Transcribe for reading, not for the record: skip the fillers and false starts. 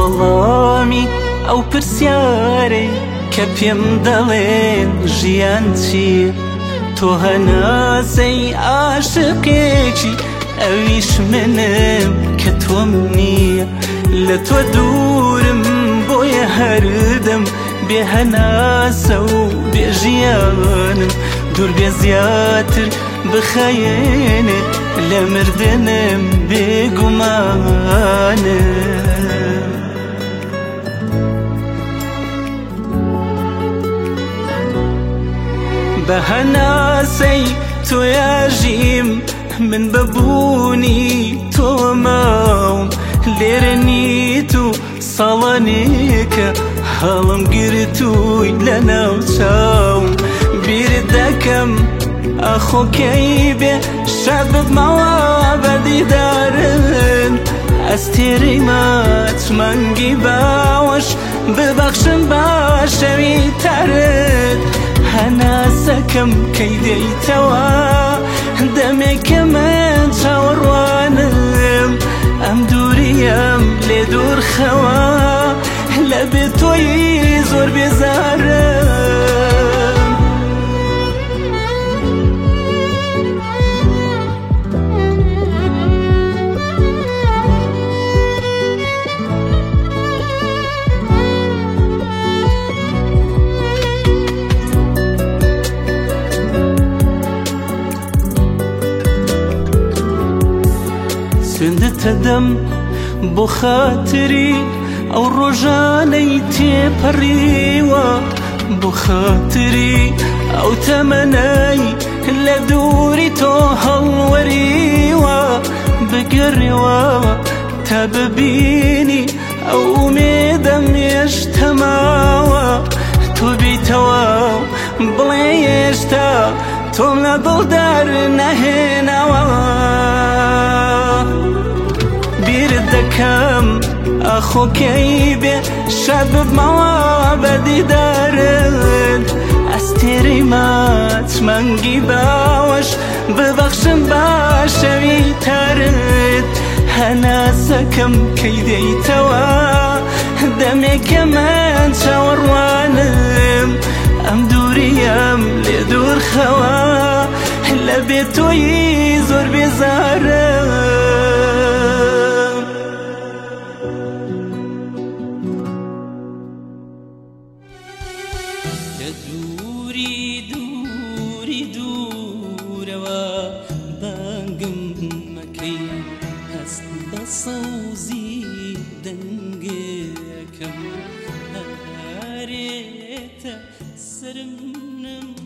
وەڵامی ئەو پرسیارەی کە پێم دەڵێن ژیان چییە؟ تۆ هەناسەی عاشقێکی ئەویش منم کە تۆم نییە. لە تۆ دوورم بۆیە هەردەم بێ هەناسە و بێ ژیانم. دوور بێ زیاتر بخەیێنێ لە مردنم بێگومانم. بە هەناسەی تۆیا ژیم من بەبوونی تۆ ماوم. لێرە نیت و ساڵانێکە هەڵم گرتووی لە ناو چاوم. بیر دەکەم ئەخۆکەی بێ شاد ببمەوە بە دیدارن. ئەستێرەی ماچمەنگی باوەش ببەخشم بە شەوی تارت. هەناسەکەم کەی دەیتەوە دەمێکە من چاوەڕوانم. ئەم دووریم لێ دوورخەوە لە بێ تۆی زۆر بێزارم. سوێندتە دەم بۆ خاتری ئەو ڕۆژانەی تێپەڕیوە. بۆ خاتری ئەو تەمەنەی لە دووری تۆ هەڵوەریوە. بگەڕێوە تا ببینی ئەو ئومێدەم هێشتا ماوە. تۆ بیتەوە بڵێ هێشتا تۆم لە دڵدار نەهێناوە. بیرت دەکەم ئەخۆکەی بێ شاد ببمەوە بە دیدارت. ئەستێرەی ماچمەنگی باوەش ببەخشم بە شەوی تارت. هەناسەکەم کەی دەیتەوە دەمێکە من چاوەڕوانم. ئەم دووریم لێ دوورخەوە لە بێ تۆی زۆر بێزارم. لە دووری دووری دوورەوە بانگم مەکەی هەست بە سەوزی دەنگەکەم. هەرێتە سرم